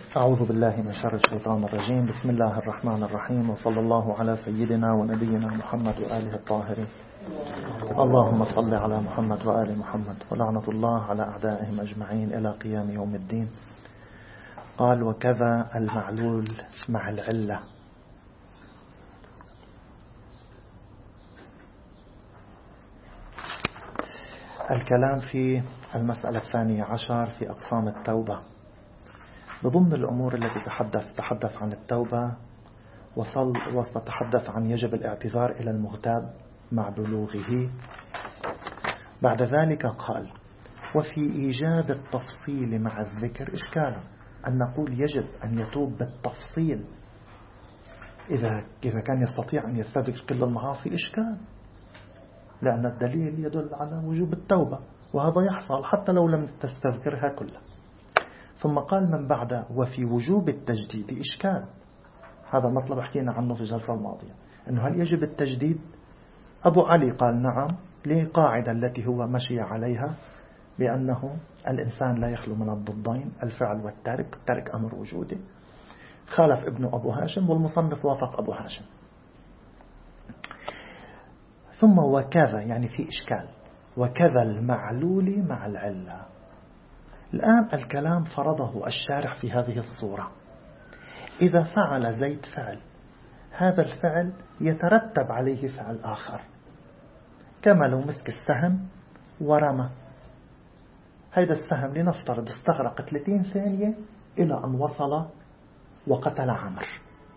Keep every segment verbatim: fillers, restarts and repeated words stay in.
أعوذ بالله من شر الشيطان الرجيم. بسم الله الرحمن الرحيم، وصلى الله على سيدنا ونبينا محمد وآله الطاهرين. اللهم صل على محمد وآل محمد، ولعنة الله على أعدائهم أجمعين إلى قيام يوم الدين. قال: وكذا المعلول مع العلة. الكلام في المسألة الثانية عشر في أقسام التوبة. بضمن الأمور التي تحدث تحدث عن التوبة وصل وتحدث عن يجب الاعتذار إلى المغتاب مع بلوغه. بعد ذلك قال: وفي إيجاب التفصيل مع الذكر إشكال، أن نقول يجب أن يتوب بالتفصيل إذا إذا كان يستطيع أن يستذكر كل المعاصي إشكال، لأن الدليل يدل على وجوب التوبة، وهذا يحصل حتى لو لم تستذكرها كلها. ثم قال من بعد: وفي وجوب التجديد إشكال. هذا مطلب حكينا عنه في الجلسة الماضية، أنه هل يجب التجديد؟ أبو علي قال نعم، لقاعدة التي هو مشي عليها بأنه الإنسان لا يخلو من الضدين الفعل والترك، ترك أمر وجوده. خالف ابن أبو هاشم، والمصنف وافق أبو هاشم. ثم وكذا يعني في إشكال، وكذا المعلول مع العلة. الآن الكلام فرضه الشارح في هذه الصورة: إذا فعل زيد فعل، هذا الفعل يترتب عليه فعل آخر، كما لو مسك السهم ورمى. هذا السهم لنفترض استغرق ثلاثين ثانية إلى أن وصل وقتل عمر.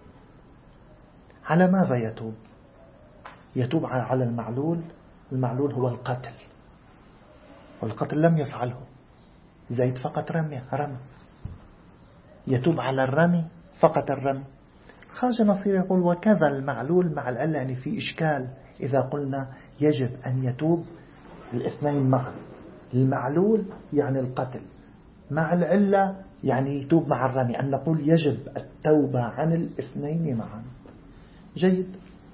على ماذا يتوب؟ يتوب على المعلول. المعلول هو القتل، والقتل لم يفعله زيد، فقط رمي رمى. يتوب على الرمي، فقط الرمي. خارج نصير يقول: وكذا المعلول مع العلة، يعني في إشكال إذا قلنا يجب أن يتوب الاثنين معا. المعلول يعني القتل، مع العلة يعني يتوب مع الرمي، أن نقول يجب التوبة عن الاثنين معا. جيد.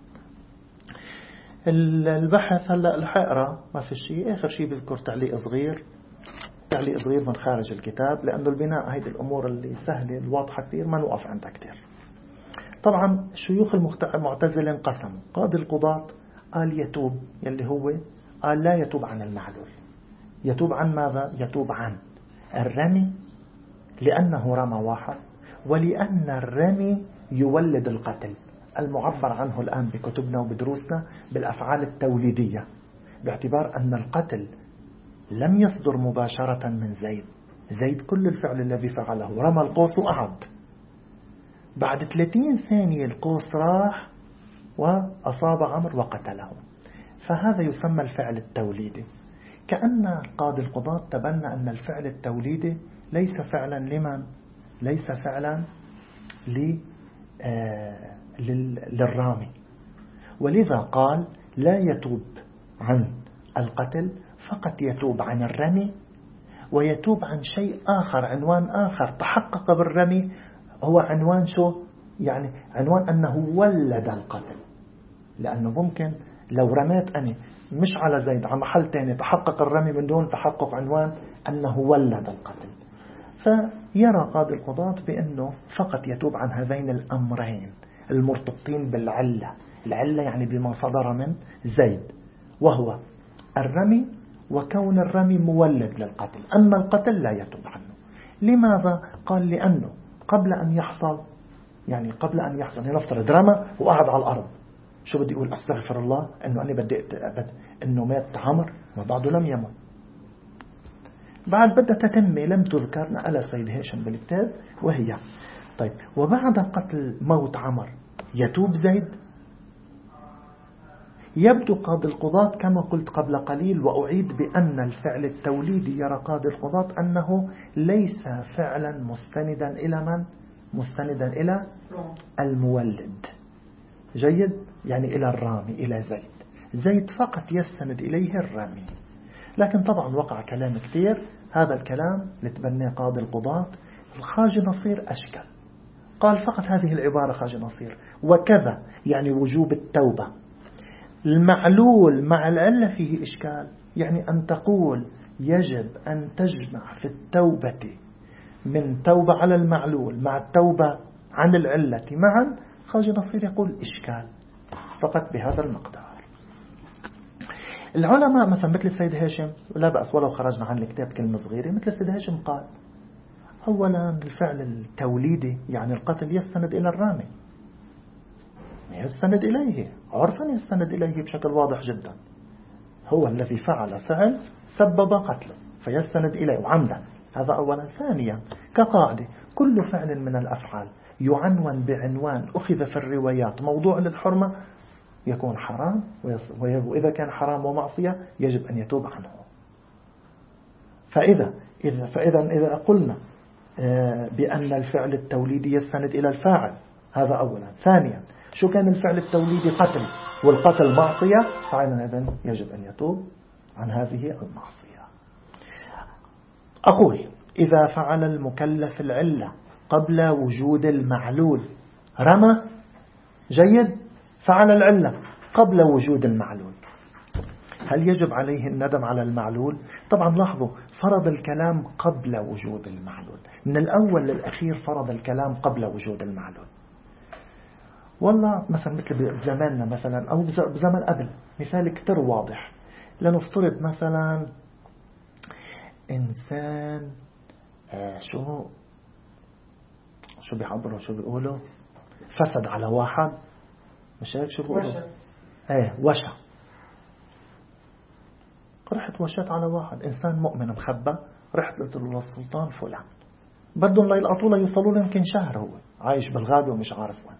البحث هلأ الحقرة ما في شيء، آخر شيء بذكر تعليق صغير تعليق صغير من خارج الكتاب، لأنه البناء هيدي الأمور اللي سهلة الواضحة كثير ما نوقف عندها كثير. طبعا شيوخ المعتزلة انقسموا. قاضي القضاة قال يتوب، يلي هو قال لا يتوب عن المعلول. يتوب عن ماذا؟ يتوب عن الرمي، لأنه رمى واحد، ولأن الرمي يولد القتل المعبر عنه الآن بكتبنا وبدروسنا بالأفعال التوليدية، باعتبار أن القتل لم يصدر مباشرة من زيد. زيد كل الفعل الذي فعله رمى القوس وأعد، بعد ثلاثين ثانية القوس راح وأصاب عمر وقتله. فهذا يسمى الفعل التوليدي. كأن قاضي القضاة تبنى أن الفعل التوليدي ليس فعلا لمن؟ ليس فعلا ل آه للرامي، ولذا قال لا يتوب عن القتل، فقط يتوب عن الرمي، ويتوب عن شيء آخر، عنوان آخر تحقق بالرمي، هو عنوان شو؟ يعني عنوان أنه ولد القتل. لأنه ممكن لو رميت أنا مش على زيد، على محل تاني، تحقق الرمي من دون تحقق عنوان أنه ولد القتل. فيرى قاضي القضاة بأنه فقط يتوب عن هذين الأمرين المرتبطين بالعلة. العلة يعني بما صدر من زيد، وهو الرمي، وكون الرمي مولد للقتل. أما القتل لا يتوب عنه. لماذا؟ قال لأنه قبل أن يحصل، يعني قبل أن يحصل نفترض رمى وقعد على الأرض، شو بدي أقول؟ أستغفر الله أنه أنا بدي أبد أنه مات عمر وبعده لم يمت. بعد بدأ تتمة لم تذكر، نقل سيد هاشم بالكتاب، وهي طيب وبعد قتل موت عمر يتوب زيد؟ يبدو قاضي القضاة كما قلت قبل قليل، وأعيد بأن الفعل التوليدي يرى قاضي القضاة أنه ليس فعلا مستندا إلى من؟ مستندا إلى المولد. جيد، يعني إلى الرامي، إلى زيد. زيد فقط يستند إليه الرامي. لكن طبعا وقع كلام كثير، هذا الكلام لتبني قاضي القضاة. الخاج نصير أشكل، قال فقط هذه العبارة خاج نصير: وكذا يعني وجوب التوبة. المعلول مع العلة فيه إشكال، يعني أن تقول يجب أن تجمع في التوبة من توبة على المعلول مع التوبة عن العلة معا، خاجي نصير يقول إشكال فقط بهذا المقدار. العلماء مثلا مثل السيد هاشم، لا بأس ولو خرجنا عن الكتاب كلمة صغيرة، مثل السيد هاشم قال أولا الفعل التوليدي يعني القتل يستند إلى الرامي، يستند إليه عرفا، يستند إليه بشكل واضح جدا، هو الذي فعل فعل سبب قتله فيستند إليه وعمدا، هذا أولا. ثانيا كقاعدة كل فعل من الأفعال يعنون بعنوان أخذ في الروايات موضوع للحرمة يكون حرام، وإذا كان حرام ومعصية يجب أن يتوب عنه. فإذا إذا فإذا إذا قلنا بأن الفعل التوليدي يستند إلى الفاعل، هذا أولا. ثانيا شو كان الفعل التوليدي؟ قتل، والقتل معصية، فعندئذ يجب أن يتوب عن هذه المعصية. أقول إذا فعل المكلف العلة قبل وجود المعلول، رمى، جيد، فعل العلة قبل وجود المعلول، هل يجب عليه الندم على المعلول؟ طبعا لاحظوا فرض الكلام قبل وجود المعلول، من الأول للأخير فرض الكلام قبل وجود المعلول. والله مثلا مثل بزماننا مثلا أو بزمن قبل، مثال كتير واضح، لنفترض مثلا إنسان آه شو شو بيعبروا شو بيقولوا فسد على واحد، مش هيك شو بيقولوا؟ ايه وشى، رحت وشيت على واحد إنسان مؤمن مخبى، رحت قلت له للسلطان فلان بدهم يلقطوا له يوصلوا له يمكن شهر، هو عايش بالغابة ومش عارف وين.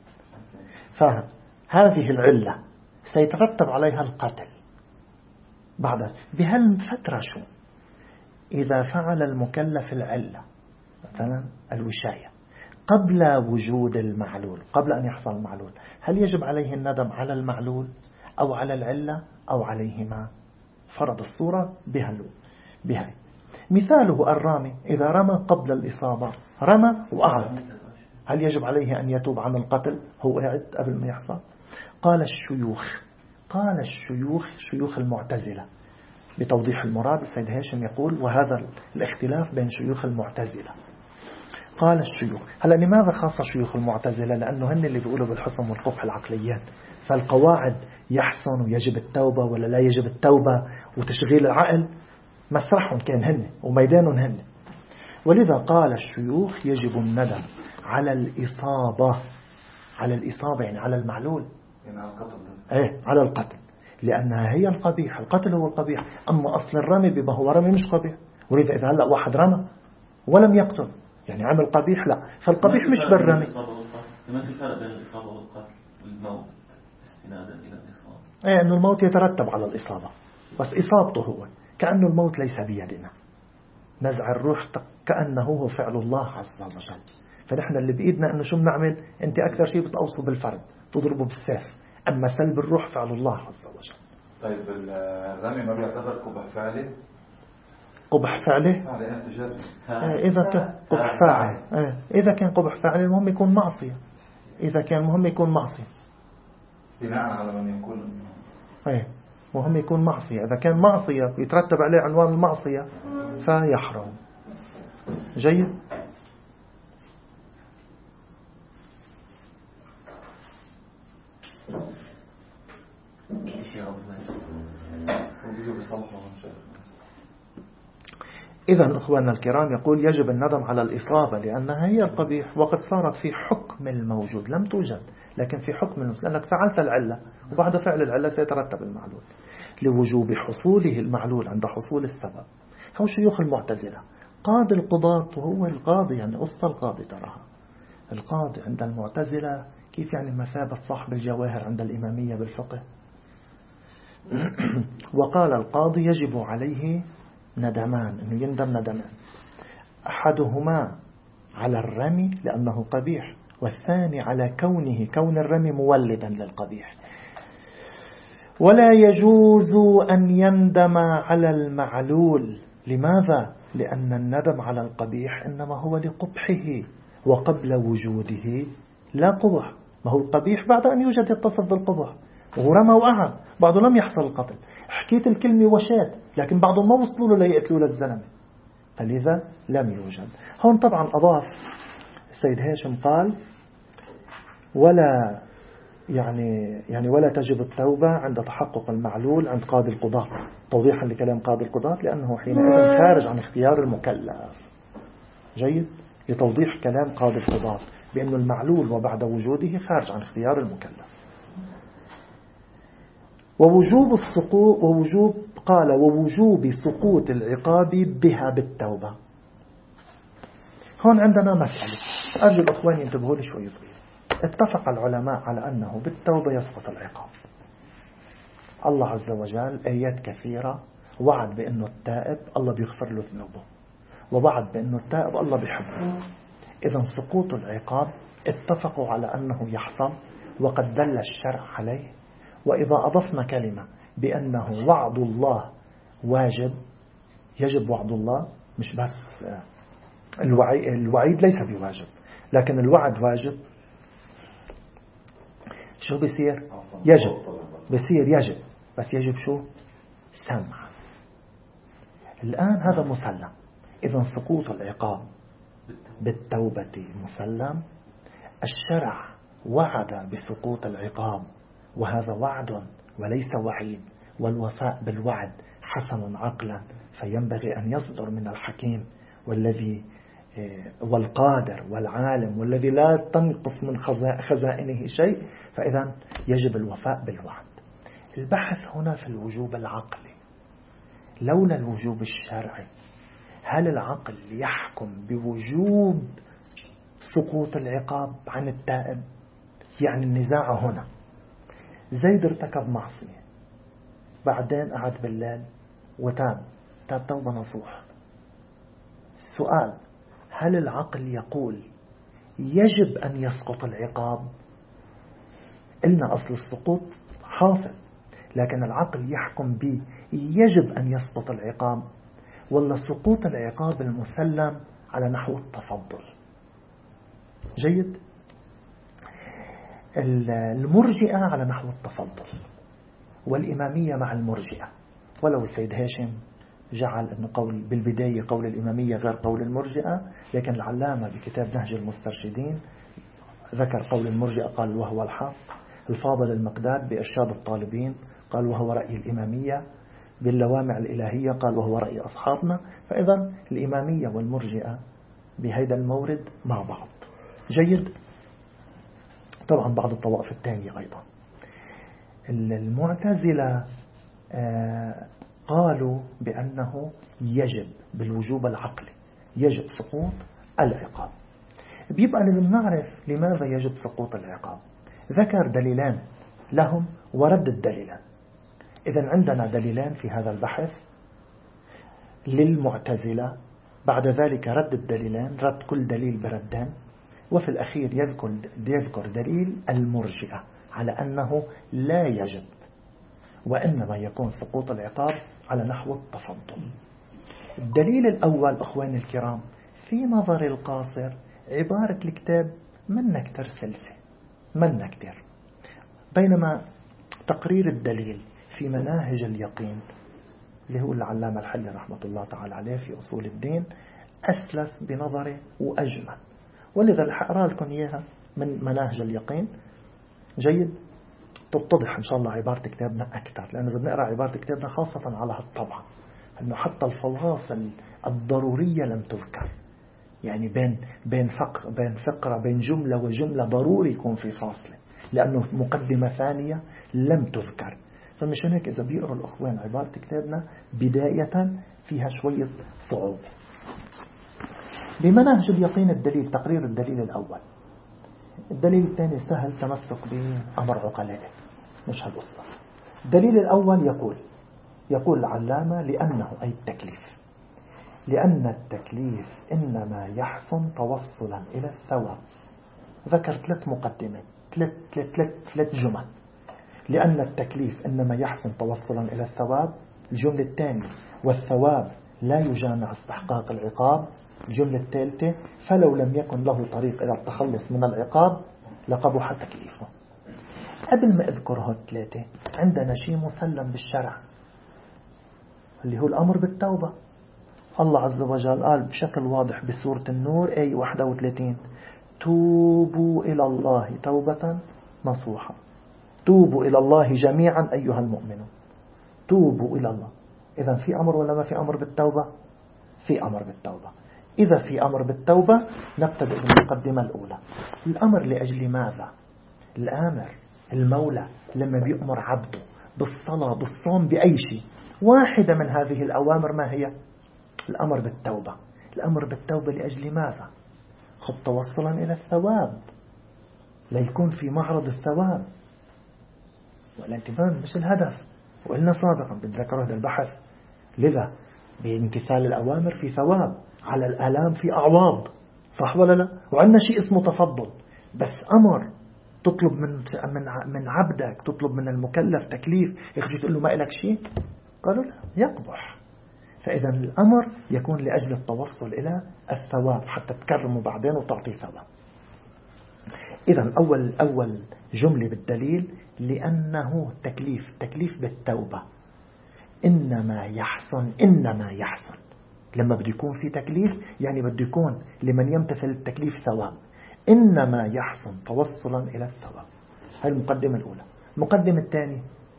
فهذه العلة سيترتب عليها القتل بعد بهالفترة. شو إذا فعل المكلف العلة مثلا الوشاية قبل وجود المعلول، قبل أن يحصل المعلول، هل يجب عليه الندم على المعلول أو على العلة أو عليهما؟ فرض الصورة بهاي. مثاله الرامي إذا رمى قبل الإصابة، رمى وأعد، هل يجب عليه أن يتوب عن القتل؟ هو قاعد قبل ما يحصل. قال الشيوخ قال الشيوخ شيوخ المعتزلة بتوضيح المراد، السيد هاشم يقول وهذا الاختلاف بين شيوخ المعتزلة. قال الشيوخ، هلا لماذا خاصة شيوخ المعتزلة؟ لأنه هن اللي بيقولوا بالحسن والقبح العقليات، فالقواعد يحسن ويجب التوبة ولا لا يجب التوبة وتشغيل العقل مسرحهم كان هن وميدانهم هن. ولذا قال الشيوخ يجب الندم على الإصابة، على الإصابة يعني على المعلول، يعني على القتل، ايه على القتل، لأنها هي القبيح، القتل هو القبيح. أما أصل الرمي بما هو رمي مش قبيح، ولذا إذا هلأ واحد رمى ولم يقتل يعني عمل قبيح، لا، فالقبيح مش بالرمي. ما في فرق بين الإصابة والقتل والموت استنادا إلى الإصابة؟ ايه أنه الموت يترتب على الإصابة، بس إصابته هو كأنه الموت ليس بيدنا، نزع الروح كأنه هو فعل الله عز وجل. فنحن اللي بإيدنا أنه شو بنعمل؟ أنت أكثر شيء بتأوصه بالفرد، تضربه بالسيف، أما سلب الروح فعل الله عز وجل. طيب الرمي ما بيعتبر قبح فعلي؟ قبح فعله؟ إيه إذا كان قبح فاعل، إيه إذا كان قبح فاعل المهم يكون معصية، إذا كان مهم يكون معصية بناء على من يقول إيه مهم يكون معصية. إذا كان معصية يترتب عليه عنوان المعصية فيحرم. جيد. إذن أخواننا الكرام يقول يجب الندم على الإصابة لأنها هي القبيح، وقد صارت في حكم الموجود، لم توجد لكن في حكم الموجود، لأنك فعلت العلة وبعد فعل العلة سيترتب المعلول، لوجوب حصوله المعلول عند حصول السبب. هو شيوخ المعتزلة. قاضي القضاة وهو القاضي، يعني قصة القاضي تراها، القاضي عند المعتزلة كيف يعني مثابة صاحب الجواهر عند الإمامية بالفقه. وقال القاضي يجب عليه ندمان، أنه يندم ندمان، أحدهما على الرمي لأنه قبيح، والثاني على كونه كون الرمي مولدا للقبيح. ولا يجوز أن يندم على المعلول. لماذا؟ لأن الندم على القبيح إنما هو لقبحه، وقبل وجوده لا قبح، ما هو القبيح بعد أن يوجد يتصف بالقبح، ورمى وقعد بعده لم يحصل القتل. حكيت الكلمة وشات لكن بعضهم ما وصلوا له ليقتلوا للزلمة، فلذا لم يوجد. هون طبعا أضاف السيد هاشم قال ولا يعني يعني ولا تجب التوبة عند تحقق المعلول عند قاضي القضاة، توضيحا لكلام قاضي القضاة، لأنه حينئذ خارج عن اختيار المكلف. جيد، لتوضيح كلام قاضي القضاة بأن المعلول وبعد وجوده خارج عن اختيار المكلف. ووجوب السقوط ووجوب قال ووجوب سقوط العقاب بها بالتوبة. هون عندنا مسألة أرجو الأخوان ينتبهوا لي شوي صغير. اتفق العلماء على أنه بالتوبة يسقط العقاب. الله عز وجل آيات كثيرة وعد بأنه التائب الله بيغفر له ذنوبه، ووعد بأنه التائب الله بيحبه. إذن سقوط العقاب اتفقوا على أنه يحصل وقد دل الشرع عليه. وإذا أضفنا كلمة بأنه وعد الله واجب، يجب وعد الله، مش بس الوعيد ليس بواجب لكن الوعد واجب، شو بيصير؟ يجب، بيصير يجب، بس يجب شو؟ سمع. الآن هذا مسلم. إذن سقوط العقاب بالتوبة مسلم. الشرع وعد بسقوط العقاب وهذا وعد وليس وعيد، والوفاء بالوعد حسن عقلا، فينبغي أن يصدر من الحكيم والذي والقادر والعالم والذي لا تنقص من خزائنه شيء، فإذا يجب الوفاء بالوعد. البحث هنا في الوجوب العقلي لولا الوجوب الشرعي. هل العقل يحكم بوجوب سقوط العقاب عن التائب؟ يعني النزاع هنا زيد ارتكب معصية بعدين قعد بالليل وتاب، تاب توبة نصوح. السؤال هل العقل يقول يجب أن يسقط العقاب؟ إلنا أصل السقوط حاصل، لكن العقل يحكم به يجب أن يسقط العقاب ولا سقوط العقاب المسلم على نحو التفضل. جيد. المرجئة على نحو التفضل والإمامية مع المرجئة، ولو السيد هاشم جعل أنه قول بالبداية قول الإمامية غير قول المرجئة، لكن العلامة بكتاب نهج المسترشدين ذكر قول المرجئة قال وهو الحق. الفاضل المقداد بإرشاد الطالبين قال وهو رأي الإمامية. باللوامع الإلهية قال وهو رأي أصحابنا. فإذا الإمامية والمرجئة بهذا المورد مع بعض. جيد. طبعا بعض الطوائف الثانية أيضا. المعتزلة قالوا بأنه يجب بالوجوب العقلي يجب سقوط العقاب. بيبقى لازم نعرف لماذا يجب سقوط العقاب. ذكر دليلان لهم ورد الدليلان. إذن عندنا دليلان في هذا البحث للمعتزلة، بعد ذلك رد الدليلان، رد كل دليل بردان، وفي الأخير يذكر, يذكر دليل المرجئة على أنه لا يجب وإنما يكون سقوط العقاب على نحو التفضل. الدليل الأول أخواني الكرام في نظر القاصر عبارة الكتاب من نكتر سلسة من نكتر، بينما تقرير الدليل في مناهج اليقين اللي هو العلامة الحلي رحمة الله تعالى عليه في أصول الدين أسلس بنظره وأجمل، ولذا أقرأ لكم إياها من مناهج اليقين. جيد. تتضح إن شاء الله عبارة كتابنا أكثر، لأنه إذا بنقرأ عبارة كتابنا خاصة على هالطبعة أنه حتى الفواصل الضرورية لم تذكر، يعني بين بين فقرة بين فقرة بين جملة وجملة ضروري يكون في فاصلة، لأنه مقدمة ثانية لم تذكر. فمشان هيك إذا بيقرأوا الأخوان عبارة كتابنا بداية فيها شوية صعوبة. بمناهج اليقين الدليل تقرير الدليل الأول. الدليل الثاني سهل تمسك بأمر عقلائه مش هالقصة. الدليل الأول يقول يقول العلامة لأنه أي التكليف لأن التكليف إنما يحسن توصلا إلى الثواب. ذكر ثلاث مقدمات ثلاث ثلاث ثلاث جمل. لأن التكليف إنما يحسن توصلا إلى الثواب. الجملة الثانية والثواب لا يجامع استحقاق العقاب. الجملة الثالثة فلو لم يكن له طريق إلى التخلص من العقاب لقبح تكليفه. قبل ما أذكره الثلاثة عندنا شيء مسلم بالشرع اللي هو الأمر بالتوبة. الله عز وجل قال بشكل واضح بسورة النور آية واحد وثلاثين توبوا إلى الله توبة نصوحة. توبوا إلى الله جميعا أيها المؤمنون. توبوا إلى الله. إذا في أمر ولا ما في أمر بالتوبة؟ في أمر بالتوبة. إذا في أمر بالتوبة نبتدئ بالمقدمة الأولى. الأمر لأجل ماذا؟ الآمر المولى لما بيأمر عبده بالصلاة بالصوم بأي شيء، واحدة من هذه الأوامر ما هي؟ الأمر بالتوبة. الأمر بالتوبة لأجل ماذا؟ خذ توصلا إلى الثواب، لا يكون في معرض الثواب والانتباه مش الهدف. وقلنا سابقا بتذكروا هذا البحث. لذا بامتثال الأوامر في ثواب، على الآلام في أعواض، صح ولا لا؟ وعندنا شيء اسمه تفضل. بس أمر تطلب من من من عبدك، تطلب من المكلف تكليف، يخشي تقول له ما إلك شيء؟ قالوا لا، يقبح. فإذا الأمر يكون لأجل التوصل إلى الثواب حتى تكرمه بعدين وتعطيه ثواب. إذا أول أول جملة بالدليل لأنه تكليف تكليف بالتوبة. إنما يحسن إنما يحسن لما بده يكون في تكليف يعني بده يكون لمن يمتثل التكليف ثواب. إنما يحسن توصلا إلى الثواب. هذه المقدمة الأولى. المقدمة الثانية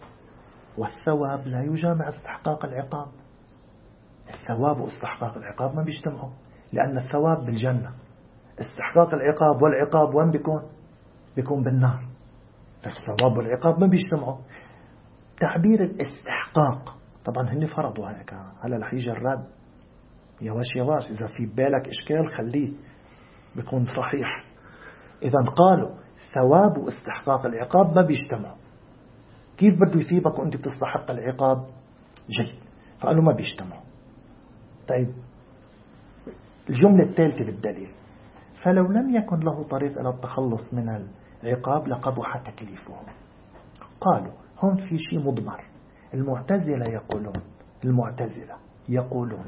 والثواب لا يجامع استحقاق العقاب. الثواب واستحقاق العقاب ما بيجتمعوا، لأن الثواب بالجنة، استحقاق العقاب والعقاب وين بيكون؟ بيكون بالنار. فالثواب والعقاب ما بيجتمعوا. تعبير الاستحقاق طبعا هني فرضوا هيك، هلا رح يجي الرد يواش يواش، إذا في بالك إشكال خليه بيكون صحيح. إذا قالوا ثواب واستحقاق العقاب ما بيجتمعوا. كيف بده يثيبك وأنت بتستحق العقاب؟ جيد، فقالوا ما بيجتمعوا. طيب الجملة الثالثة بالدليل فلو لم يكن له طريق إلى التخلص من العقاب لقبح تكليفه. قالوا هون في شيء مضمر. المعتزلة يقولون المعتزلة يقولون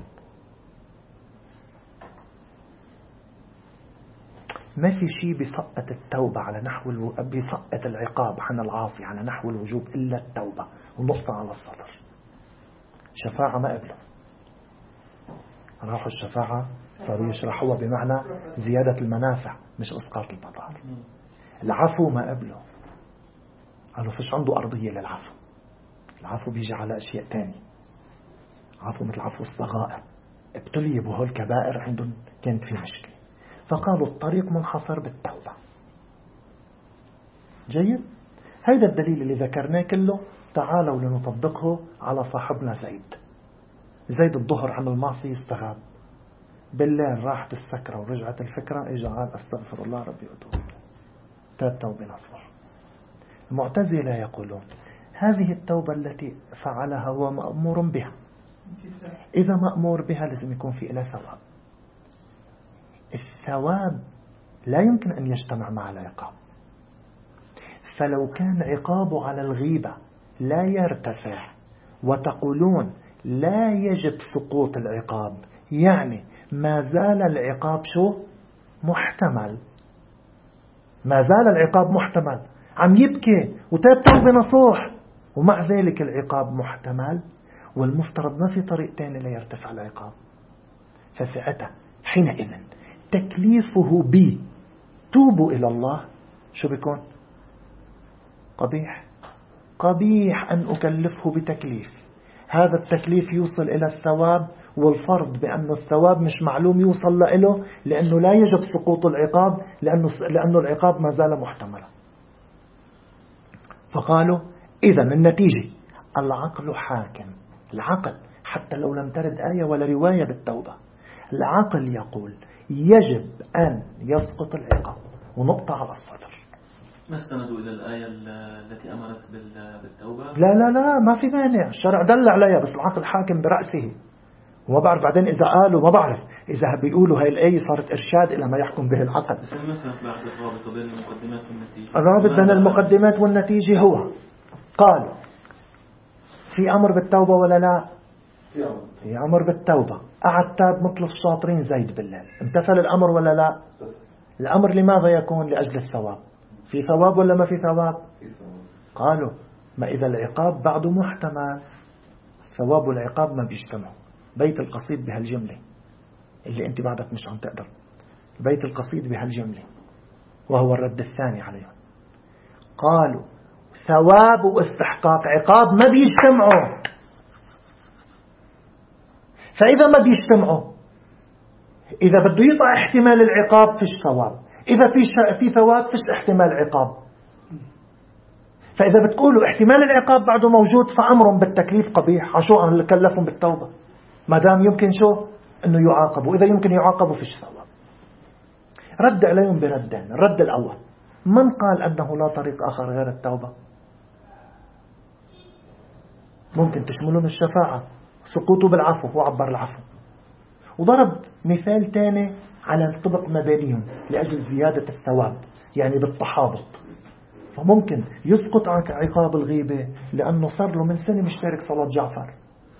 ما في شيء بيسقط التوبة على نحو الو... بيسقط العقاب عن العاصي على نحو الوجوب إلا التوبة. ونقطة على السطر. شفاعة ما قبله. راحوا الشفاعة صاروا يشرحوها بمعنى زيادة المنافع مش إسقاط المضار. العفو ما قبله. قالوا فيش عنده أرضية للعفو. العفو بيجي على أشياء تانية. عفو مثل عفو الصغائر. ابتلي بهول الكبائر عندهم كانت في مشكلة، فقالوا الطريق منحصر بالتوبة. جيد. هذا الدليل اللي ذكرناه كله تعالوا لنطبقه على صاحبنا زيد. زيد الظهر عن المعصية استغاب، بالليل راحت السكرة ورجعت الفكرة، اجى قال استغفر الله ربي واتوب تاب توبة نصوح. المعتزلة يقولون هذه التوبة التي فعلها هو مأمور بها، إذا مأمور بها لازم يكون في إلى ثواب. الثواب لا يمكن أن يجتمع مع العقاب. فلو كان عقابه على الغيبة لا يرتفع وتقولون لا يجب سقوط العقاب، يعني ما زال العقاب شو؟ محتمل. ما زال العقاب محتمل، عم يبكي وتاب توبة نصوح ومع ذلك العقاب محتمل، والمفترض ما في طريق تاني ليرتفع العقاب. فساعتها حينئذ تكليفه بي توبوا إلى الله شو بيكون؟ قبيح. قبيح أن أكلفه بتكليف هذا التكليف يوصل إلى الثواب، والفرض بأن الثواب مش معلوم يوصل له، لأنه لا يجب سقوط العقاب، لأنه, لأنه العقاب ما زال محتملا. فقالوا إذا النتيجة العقل حاكم. العقل حتى لو لم ترد آية ولا رواية بالتوبة، العقل يقول يجب أن يسقط العقاب. ونقطة على الصدر. ما استندوا إلى الآية التي أمرت بالتوبة؟ لا لا لا ما في مانع، الشرع دل عليها، بس العقل حاكم برأسه. وما بعرف بعدين إذا قالوا ما بعرف إذا بيقولوا هاي الآية صارت إرشاد إلى ما يحكم به العقل. بس مثلا بعد الرابط بين المقدمات والنتيجة. الرابط بين المقدمات والنتيجة هو قالوا في أمر بالتوبة ولا لا؟ في أمر بالتوبة. قعد تاب مثل الشاطرين زيد بالليل، امتثل الأمر ولا لا؟ الأمر لماذا يكون؟ لأجل الثواب. في ثواب ولا ما في ثواب؟ قالوا ما إذا العقاب بعده محتمل، ثواب والعقاب ما بيجتمعوا. بيت القصيد بهالجملة اللي أنت بعدك مش عم تقدر. البيت القصيد بهالجملة وهو الرد الثاني عليهم. قالوا ثواب واستحقاق عقاب ما بيجتمعوا، فإذا ما بيجتمعوا، إذا بده يطلع احتمال العقاب فيش ثواب، إذا في في ثواب فيش احتمال عقاب. فإذا بتقولوا احتمال العقاب بعده موجود فأمر بالتكليف قبيح، عشو أن كلفهم بالتوبة ما دام يمكن شو أنه يعاقبوا، إذا يمكن يعاقبوا فيش ثواب. رد عليهم بردين. الرد الأول: من قال أنه لا طريق آخر غير التوبة؟ ممكن تشملون الشفاعة، سقوطه بالعفو وعبر العفو. وضرب مثال تاني على الطبق ما بينهم لأجل زيادة الثواب، يعني بالتحابط. فممكن يسقط عنك عقاب الغيبة لأنه صار له من سنة مشترك صلاة جعفر،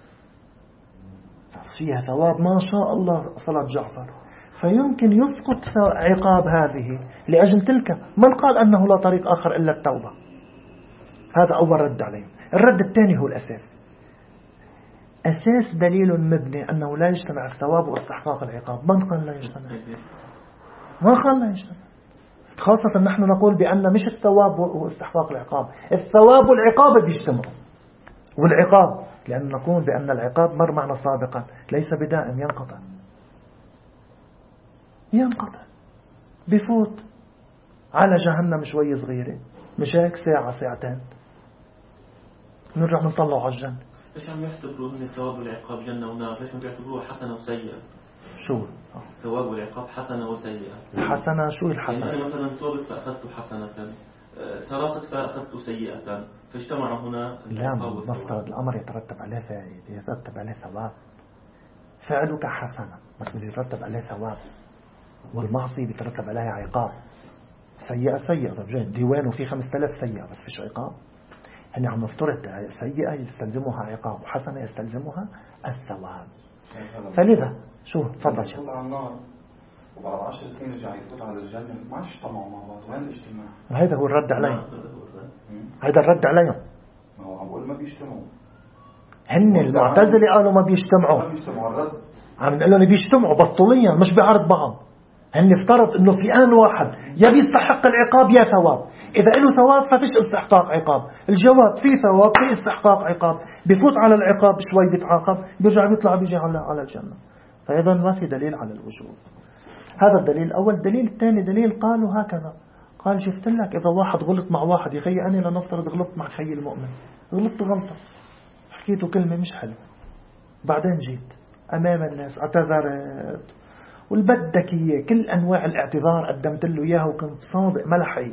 فيها ثواب ما شاء الله صلاة جعفر، فيمكن يسقط عقاب هذه لأجل تلك. من قال أنه لا طريق آخر إلا التوبة؟ هذا أول رد عليهم. الرد الثاني هو الأساس. أساس دليل مبني أنه لا يجتمع الثواب واستحقاق العقاب. من قال لا يجتمع؟ ما قال لا يجتمع. خاصة نحن نقول بأن مش الثواب واستحقاق العقاب، الثواب والعقاب بيجتمعوا. والعقاب لأن نقول بأن العقاب مر معنا سابقا ليس بدائم، ينقطع ينقطع بفوت على جهنم شوي صغيرة، مش هيك ساعة ساعتين نرجع نطلع على الجنة. ليش عم يعتبروا هن الثواب والعقاب جنة ونار؟ ليش ما بيعتبروها حسنة وسيئة؟ شو الثواب والعقاب حسنة وسيئة؟ الحسنة شو الحسنة؟ يعني أنا مثلا توبت فأخذت حسنة، سرقت فأخذت سيئة، فاجتمع هنا. لا، مفترض الأمر يترتب عليه يترتب عليه ثواب. فعلك حسنة بس يترتب عليه ثواب، والمعصية بيترتب عليها عقاب. سيئة سيئة، طب ديوان وفي خمسة آلاف سيئة بس فيش عقاب. هن عم نفترض سيئة يستلزمها عقاب وحسنة يستلزمها الثواب. فلذا شو تفضل شو يطلع على النار وبعد عشر سنين رجع يفوت على الجنة، ما عادش اجتمعوا مع بعض. وين الاجتماع؟ هذا هو الرد عليهم. هذا الرد عليهم. ما هو عم بقول ما بيجتمعوا. هن المعتزلة قالوا ما بيجتمعوا. ما بيجتمعوا. الرد عم نقول لهم بيجتمعوا بطوليا مش بعرض بعض. هن افترض انه في آن واحد يا بيستحق العقاب يا ثواب. إذا له ثواب ففيش استحقاق عقاب. الجواب في ثواب في استحقاق عقاب. بيفوت على العقاب شوي بيتعاقب بيرجع بيطلع بيجي على على الجنة. فإذا ما في دليل على الوجوب. هذا الدليل الأول. الدليل الثاني دليل قالوا هكذا. قال شفت لك إذا واحد غلط مع واحد، يا خي أنا لنفترض غلطت مع خي المؤمن، غلطت غلطة حكيته كلمة مش حلوة، بعدين جيت أمام الناس اعتذرت والبدك إياه كل أنواع الاعتذار قدمت له إياها وكنت صادق ما لحيت.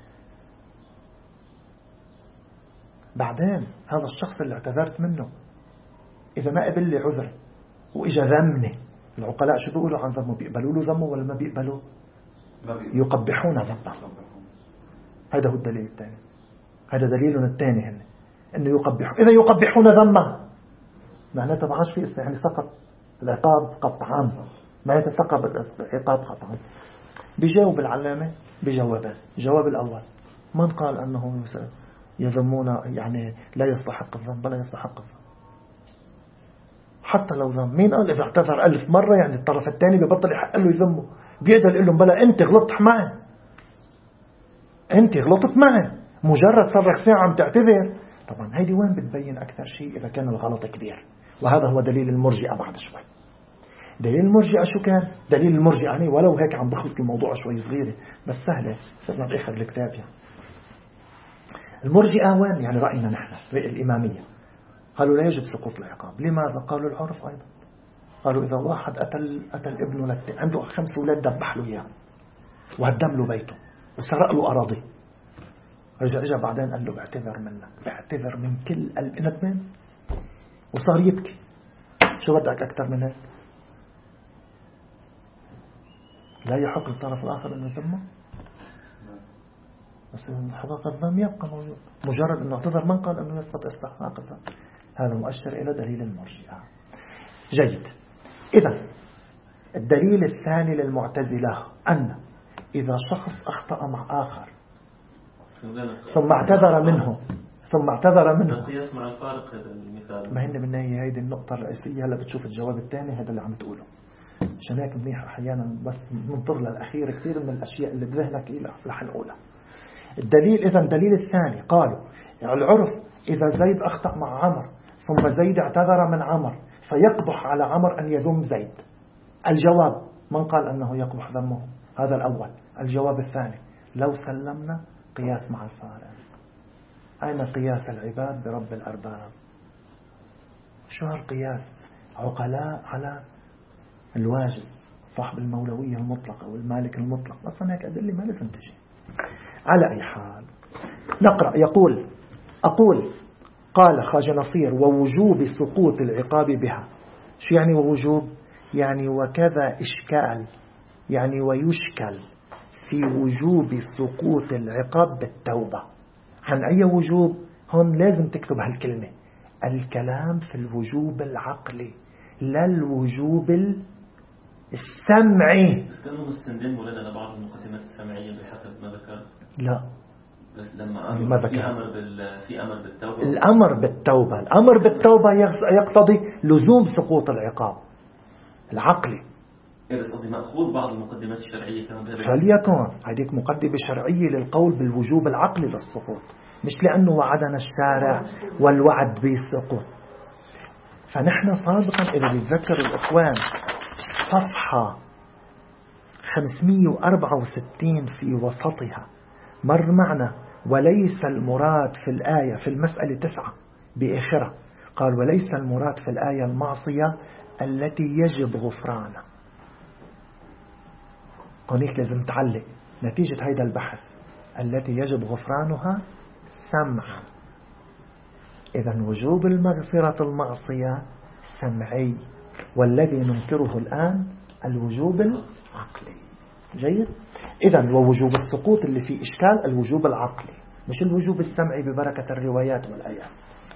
بعدين هذا الشخص اللي اعتذرت منه إذا ما قبل لي عذر وإجا ذمني، العقلاء شو بيقولوا عن ذمه؟ بيقبلوا له ذمه ولا ما بيقبلوا؟ يقبحون ذمه. هذا هو الدليل الثاني. هذا دليلنا الثاني هن إنه يقبحون. إذا يقبحون ذمه معناته ما عادش في اسم، يعني سقط العقاب قطعا، ما يتسقط العقاب قطعا. بيجاوب العلامة بجوابين. الجواب الأول: من قال أنه يذمون يعني لا يستحق الذنب؟ بلا يستحق الذنب حتى لو ذنب. مين قال إذا اعتذر ألف مرة يعني الطرف الثاني ببطل يحق له يذمه؟ بيقدر يقول لهم بلا أنت غلطت معه، أنت غلطت معه، مجرد صرخ ساعة عم تعتذر. طبعا هيدي وين بتبين أكثر شيء إذا كان الغلط كبير. وهذا هو دليل المرجئة. بعد شوي دليل المرجئة شو كان؟ دليل المرجئة يعني ولو هيك عم بخلط الموضوع شوي صغيرة بس سهلة، صرنا بآخر الكتاب. يعني المرجئة وين يعني رأينا نحن رأي الإمامية؟ قالوا لا يجب سقوط العقاب. لماذا؟ قالوا العرف أيضا. قالوا إذا واحد قتل قتل ابنه لت... عنده خمس أولاد ذبح له إياه وهدم له بيته وسرق له أراضي، رجع رجع بعدين قال له بعتذر منك، بعتذر من كل قلب، ندمان وصار يبكي. شو بدك أكثر من هيك؟ لا يحق للطرف الآخر أنه يذمه، بس حقيقة الذنب يبقى موجود. مجرد أنه اعتذر من قال أنه يسقط استحقاق الذنب. هذا مؤشر إلى دليل المرجئة. جيد. إذا الدليل الثاني للمعتزلة أن إذا شخص أخطأ مع آخر ثم اعتذر منه ثم اعتذر منه. القياس مع الفارق هذا المثال. ما هن بالنهاية هيدي النقطة الرئيسية. هلا بتشوف الجواب الثاني هذا اللي عم تقوله. عشان هيك منيح أحيانا بس ننطر للأخير. كثير من الأشياء اللي بذهنك رح نقولها. الدليل إذا الدليل الثاني قالوا يعني العرف إذا زيد أخطأ مع عمر ثم زيد اعتذر من عمر فيقبح على عمر أن يذم زيد. الجواب من قال أنه يقبح ذمه؟ هذا الأول. الجواب الثاني لو سلمنا قياس مع الفارق. أين قياس العباد برب الأرباب؟ شو هالقياس؟ عقلاء على الواجب، صاحب المولوية المطلقة والمالك المطلق. أصلا هيك أدلة ما لازم تجي. على أي حال نقرأ. يقول أقول قال خواجة نصير ووجوب سقوط العقاب بها. شو يعني ووجوب؟ يعني وكذا إشكال، يعني ويشكل في وجوب سقوط العقاب بالتوبة. عن أي وجوب؟ هون لازم تكتب هالكلمة. الكلام في الوجوب العقلي لا الوجوب السمعي. بس كانوا مستندين مولانا لبعض المقدمات السمعية بحسب ما ذكر. لا بس لما أمر ما ذكر. في أمر بال في أمر بالتوبة. الأمر بالتوبة الأمر بالتوبة يقتضي لزوم سقوط العقاب العقلي. إيه بس قصدي مأخوذ بعض المقدمات الشرعية كانوا بهذا. فليكن هذيك مقدمة شرعية للقول بالوجوب العقلي للسقوط، مش لأنه وعدنا الشارع والوعد بالسقوط. فنحن سابقا إذا بيتذكر الإخوان صفحة خمسمئة وأربعة وستين في وسطها مر معنا وليس المراد في الآية في المسألة تسعة بآخرة قال وليس المراد في الآية المعصية التي يجب غفرانها. هونيك لازم تعلق نتيجة هيدا البحث التي يجب غفرانها سمعا. إذن وجوب المغفرة المعصية سمعي، والذي ننكره الآن الوجوب العقلي. جيد. إذن ووجوب السقوط اللي فيه إشكال الوجوب العقلي مش الوجوب السمعي ببركة الروايات والآيات.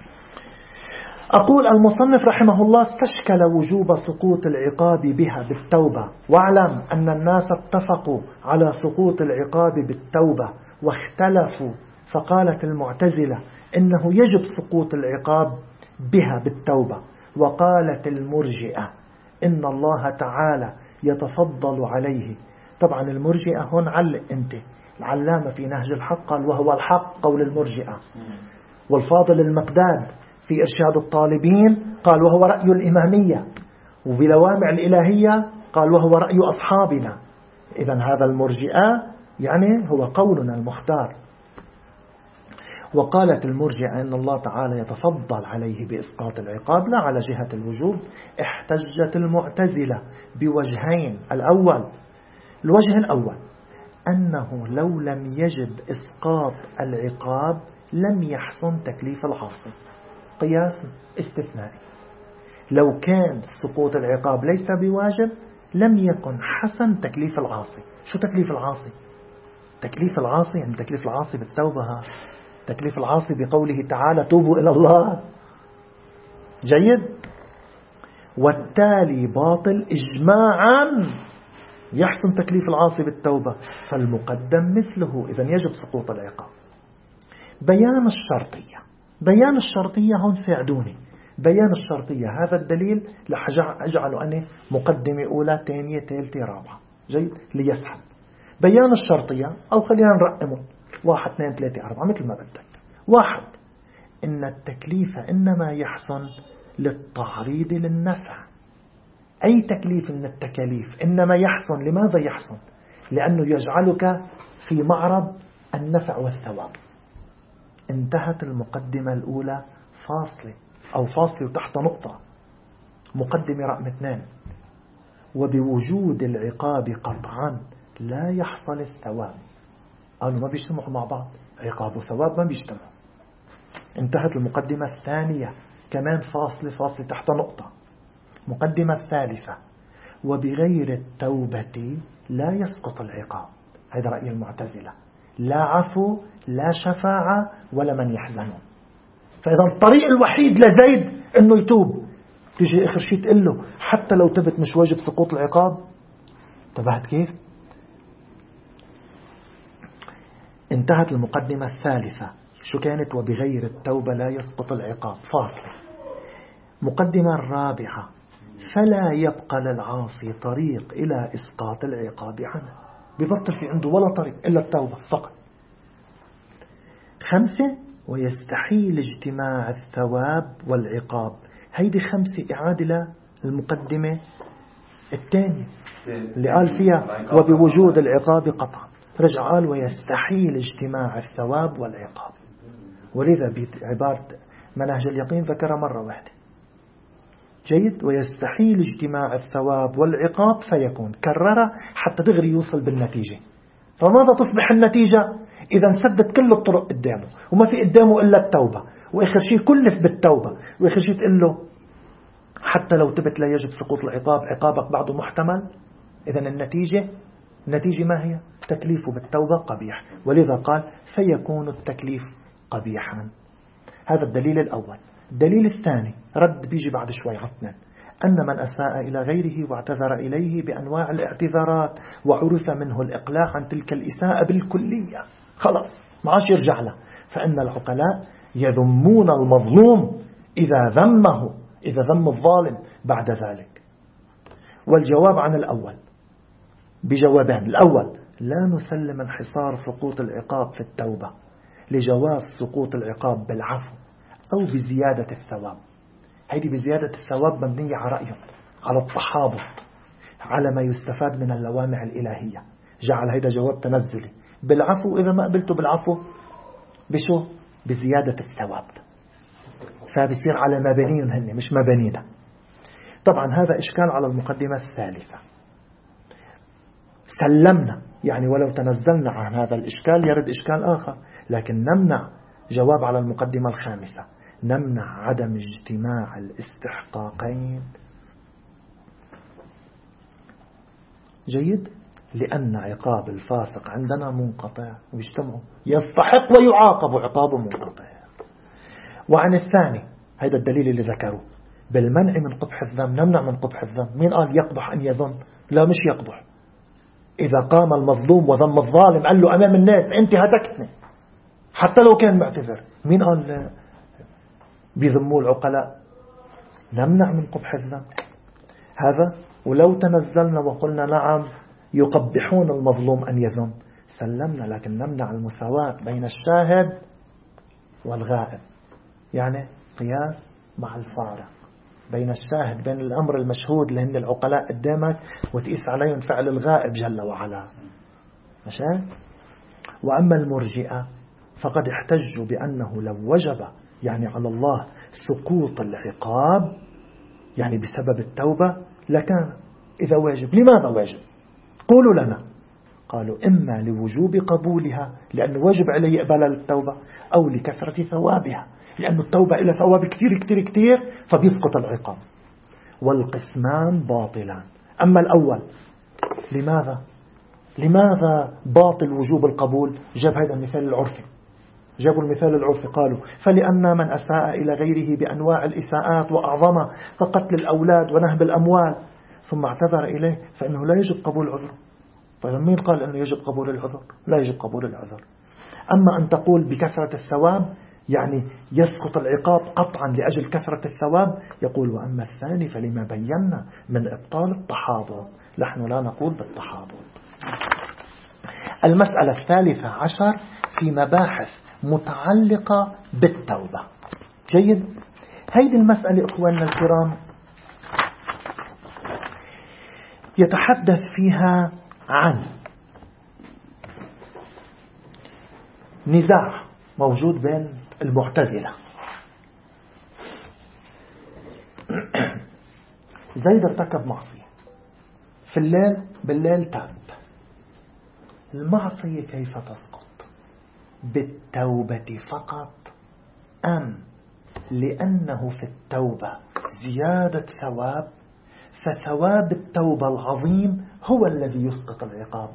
أقول المصنف رحمه الله استشكل وجوب سقوط العقاب بها بالتوبة. واعلم أن الناس اتفقوا على سقوط العقاب بالتوبة واختلفوا، فقالت المعتزلة إنه يجب سقوط العقاب بها بالتوبة، وقالت المرجئة إن الله تعالى يتفضل عليه. طبعا المرجئة هون علق أنت العلامة في نهج الحق قال وهو الحق قول المرجئة، والفاضل المقداد في إرشاد الطالبين قال وهو رأي الإمامية، وبلوامع الإلهية قال وهو رأي أصحابنا. إذن هذا المرجئة يعني هو قولنا المختار. وقالت المرجئة إن الله تعالى يتفضل عليه بإسقاط العقاب لا على جهة الوجوب. احتجت المعتزلة بوجهين. الأول الوجه الأول أنه لو لم يجب إسقاط العقاب لم يحسن تكليف العاصي. قياس استثنائي. لو كان سقوط العقاب ليس بواجب لم يكن حسن تكليف العاصي. شو تكليف العاصي؟ تكليف العاصي يعني تكليف العاصي بالتوبة، تكليف العاصي بقوله تعالى توبوا إلى الله. جيد. والتالي باطل إجماعا يحسن تكليف العاصي بالتوبة، فالمقدم مثله. إذن يجب سقوط العقاب. بيان الشرطية. بيان الشرطية هون ساعدوني. بيان الشرطية هذا الدليل رح أجعله أنا مقدمة أولى ثانية ثالثة رابعة. جيد ليسهل. بيان الشرطية أو خلينا نرقمه واحد اثنين ثلاثة أربعة مثل ما بدك. واحد إن التكليف إنما يحسن للتعريض للنفع. أي تكليف من التكاليف إنما يحسن. لماذا يحسن؟ لأنه يجعلك في معرض النفع والثواب. انتهت المقدمة الأولى فاصلة أو فاصلة وتحت نقطة. مقدمة رقم اثنين وبوجود العقاب قطعا لا يحصل الثواب. قالوا ما بيجتمعوا مع بعض، عقاب وثواب ما بيجتمعوا. انتهت المقدمة الثانية كمان فاصلة فاصلة تحت نقطة. مقدمة الثالثة وبغير التوبة لا يسقط العقاب. هذا رأي المعتزلة. لا عفو لا شفاعة ولا من يحزنون. فإذا الطريق الوحيد لزيد أنه يتوب. تيجي آخر شيء تقول له حتى لو تبت مش واجب سقوط العقاب. انتبهت كيف؟ انتهت المقدمة الثالثة شو كانت؟ وبغير التوبة لا يسقط العقاب. فاصلة. مقدمة الرابعة: فلا يبقى للعاصي طريق إلى إسقاط العقاب عنه، ببطل في عنده ولا طريق إلا التوبة فقط. خمسة: ويستحيل اجتماع الثواب والعقاب. هيدي خمسة إعادة للمقدمة الثانية اللي قال فيها وبوجود العقاب قطعا. رجع قال ويستحيل اجتماع الثواب والعقاب، ولذا بعبارة منهج اليقين ذكرها مرة واحدة. جيد. ويستحيل اجتماع الثواب والعقاب فيكون، كررها حتى دغري يوصل بالنتيجة. فماذا تصبح النتيجة؟ إذا سدت كل الطرق قدامه وما في قدامه إلا التوبة، وآخر شيء كلف بالتوبة، وآخر شيء تقول له حتى لو تبت لا يجب سقوط العقاب، عقابك بعده محتمل. إذن النتيجة النتيجة ما هي؟ تكليفه بالتوبة قبيح، ولذا قال فيكون التكليف قبيحا. هذا الدليل الأول. الدليل الثاني رد بيجي بعد شوي عطنا، أن من أساء إلى غيره واعتذر إليه بأنواع الاعتذارات وعرف منه الإقلاع عن تلك الإساءة بالكلية، خلاص ما عاش يرجع له، فإن العقلاء يذمون المظلوم إذا ذمه إذا ذم الظالم بعد ذلك. والجواب عن الأول بجوابين: الأول لا نسلم انحصار سقوط العقاب في التوبة لجواز سقوط العقاب بالعفو أو بزيادة الثواب. هيدي بزيادة الثواب مبنية على رأيه، على التحابط، على ما يستفاد من اللوامع الإلهية. جعل هيدا جواب تنزلي. بالعفو إذا ما قبلته بالعفو بشو؟ بزيادة الثواب. فبصير على مبنيهم هن مش مبنينا. طبعا هذا إشكال على المقدمة الثالثة. سلمنا يعني ولو تنزلنا عن هذا الإشكال يرد إشكال آخر، لكن نمنع جواب على المقدمة الخامسة، نمنع عدم اجتماع الاستحقاقين. جيد. لأن عقاب الفاسق عندنا منقطع ويجتمعوا، يستحق ويعاقب عقابه منقطع. وعن الثاني هذا الدليل اللي ذكروه بالمنع من قبح الذنب، نمنع من قبح الذنب. مين قال يقبح أن يظن؟ لا مش يقبح. إذا قام المظلوم وذم الظالم قال له أمام الناس أنت هتكتني حتى لو كان معتذر، مين قال بيذموا العقلاء؟ نمنع من قبح الذنب هذا. ولو تنزلنا وقلنا نعم يقبحون المظلوم أن يذم سلمنا، لكن نمنع المساواة بين الشاهد والغائب، يعني قياس مع الفارق بين الشاهد بين الأمر المشهود اللي هن العقلاء قدامك وتقيس عليهم فعل الغائب جل وعلا. ماشي. وأما المرجئة فقد احتجوا بأنه لو وجب يعني على الله سقوط العقاب يعني بسبب التوبة لكان إذا واجب. لماذا واجب؟ قولوا لنا. قالوا إما لوجوب قبولها لأنه واجب عليه يقبل التوبة، أو لكثرة ثوابها لأن التوبة إلى ثواب كتير كتير كتير فبيسقط العقاب. والقسمان باطلان. أما الأول لماذا لماذا باطل وجوب القبول؟ جاب هذا المثال العرفي، جابوا المثال العرفي قالوا فلأن من أساء إلى غيره بأنواع الإساءات وأعظمها كقتل الأولاد ونهب الأموال ثم اعتذر إليه فإنه لا يجب قبول عذره. طيب مين قال أنه يجب قبول العذر؟ لا يجب قبول العذر. أما أن تقول بكثرة الثواب يعني يسقط العقاب قطعا لأجل كثرة الثواب، يقول وأما الثاني فلما بينا من إبطال التحابط، نحن لا نقول بالتحابط. المسألة الثالثة عشر في مباحث متعلقة بالتوبة. جيد. هذه المسألة إخواننا الكرام يتحدث فيها عن نزاع موجود بين المعتزلة. زيد ارتكب معصية في الليل، بالليل تاب. المعصية كيف تسقط؟ بالتوبة فقط أم لأنه في التوبة زيادة ثواب فثواب التوبة العظيم هو الذي يسقط العقاب؟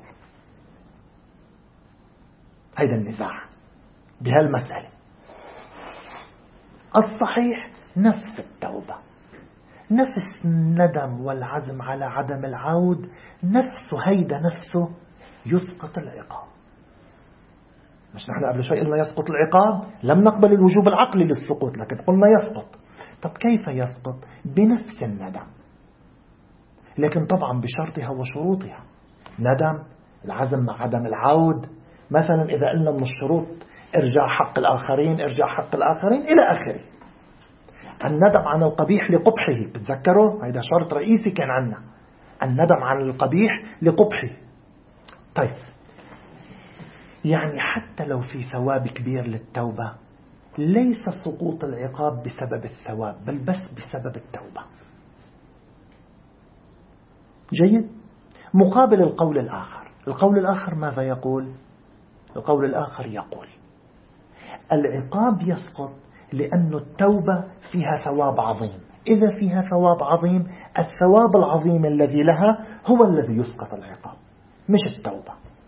هذا النزاع بهالمسألة. الصحيح نفس التوبة، نفس الندم والعزم على عدم العود، نفسه هيدا نفسه يسقط العقاب. مش نحن قبل شوي قلنا يسقط العقاب؟ لم نقبل الوجوب العقلي للسقوط، لكن قلنا يسقط. طب كيف يسقط؟ بنفس الندم، لكن طبعا بشرطها وشروطها. ندم العزم مع عدم العود، مثلا إذا قلنا من الشروط ارجاع حق الآخرين، ارجاع حق الآخرين إلى آخره. الندم عن القبيح لقبحه، بتذكروا هذا شرط رئيسي كان عنا، الندم عن القبيح لقبحه. طيب يعني حتى لو في ثواب كبير للتوبة، ليس سقوط العقاب بسبب الثواب، بل بس بسبب التوبة. جيد؟ مقابل القول الآخر، القول الآخر ماذا يقول؟ القول الآخر يقول العقاب يسقط لأن التوبة فيها ثواب عظيم. إذا فيها ثواب عظيم، الثواب العظيم الذي لها هو الذي يسقط العقاب، مش التوبة.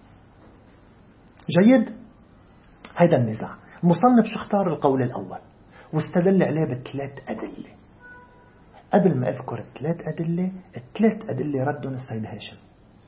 جيد؟ هذا النزاع. المصنف شو اختار؟ القول الأول، واستدل عليه بثلاث أدلة. قبل ما أذكر الثلاث أدلة، الثلاث أدلة ردهم السيد هاشم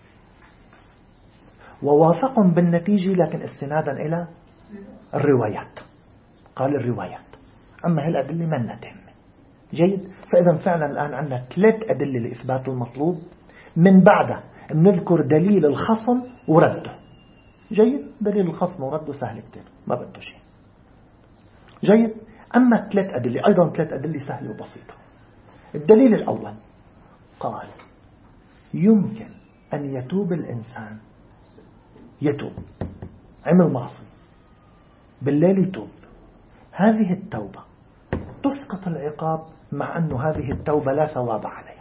ووافقهم بالنتيجة، لكن استنادا إلى الروايات. قال الروايات، أما هالأدلة ما نتهم. جيد؟ فإذا فعلا الآن عندنا ثلاث أدلة لإثبات المطلوب، من بعدها نذكر دليل الخصم ورده. جيد؟ دليل الخصم ورده سهل كتير، ما بده شيء. جيد؟ أما ثلاث أدلة أيضا ثلاث أدلة سهلة وبسيطة. الدليل الأول قال يمكن أن يتوب الإنسان، يتوب عمل معصية بالليل يتوب، هذه التوبة تسقط العقاب، مع أن هذه التوبة لا ثواب عليها.